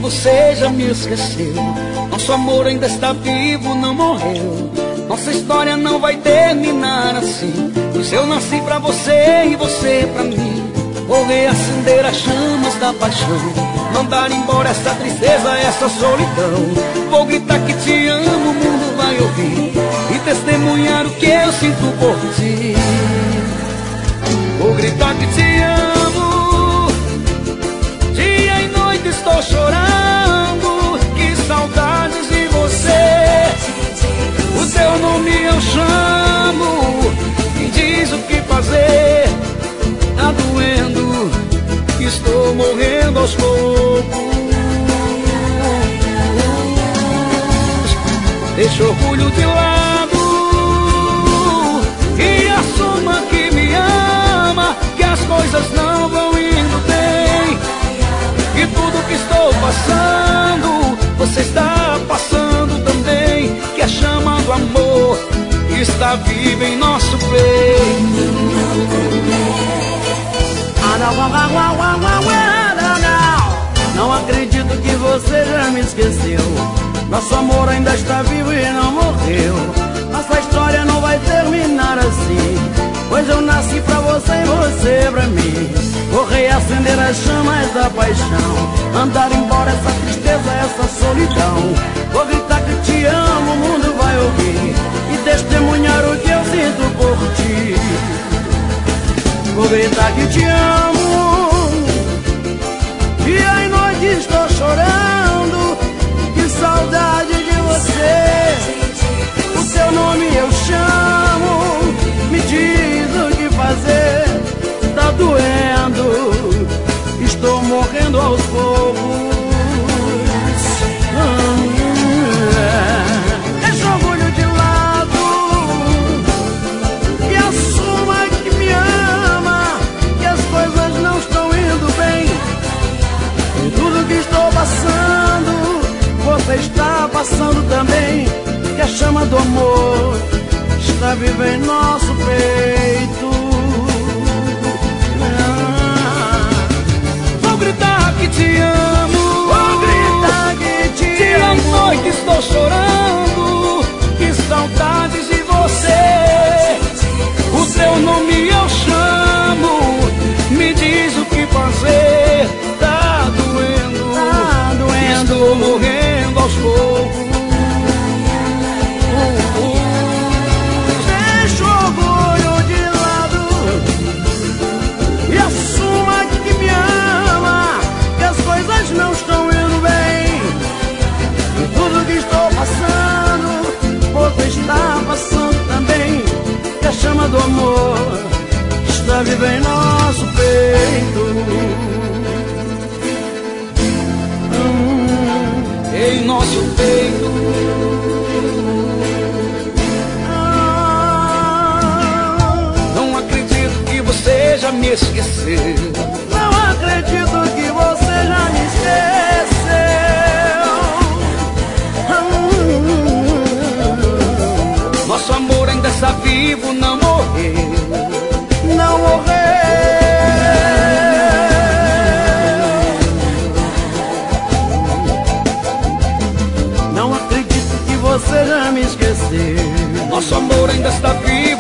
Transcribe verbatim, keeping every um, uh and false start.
você já me esqueceu. Nosso amor ainda está vivo, não morreu. Nossa história não vai terminar assim. Pois eu nasci pra você e você pra mim. Vou reacender as chamas da paixão, mandar embora essa tristeza, essa solidão. Vou gritar que te amo, o mundo vai ouvir e testemunhar o que eu sinto por ti. Vou gritar que te amo, dia e noite estou chorando. Que saudades de você, o teu nome eu chamo. Me diz o que fazer, tá doendo, estou morrendo aos poucos. Deixa o orgulho de lado e assuma que me ama, que as coisas não vão indo bem, que tudo que estou passando você está passando também, que a chama do amor está viva em nosso peito. Não acredito que você já me esqueceu. Nosso amor ainda está vivo e não morreu. Nossa história não vai terminar assim, pois eu nasci pra você e você pra mim. Vou reacender as chamas da paixão, mandar embora essa tristeza, essa solidão. Vou gritar que te amo, o mundo vai ouvir e testemunhar o que eu sinto por ti. Vou gritar que te amo, dia e noite estou chorando. Que saudade de você, o seu nome eu chamo. Me diz o que fazer, tá doendo, estou morrendo aos poucos. Deixa o orgulho de lado e assuma que me ama, que as coisas não estão indo bem, e tudo que estou passando você está passando também, que a chama do amor está viva em nosso peito. Vou gritar que te amo, vou gritar que te dia amo. e noite estou chorando, que saudades de você, o teu nome eu chamo. Me diz o que fazer, tá doendo, tá doendo, estou morrendo aos poucos. Deixa o orgulho de lado e assuma que me ama, que as coisas não estão indo bem, e tudo que estou passando você está passando também, que a chama do amor está viva em nosso peito. Em nosso peito. Não acredito que você já me esqueceu. Não acredito que você já me esqueceu. Nosso amor ainda está vivo, não morreu. Não morreu. Você já me esqueceu. Nosso amor ainda está vivo.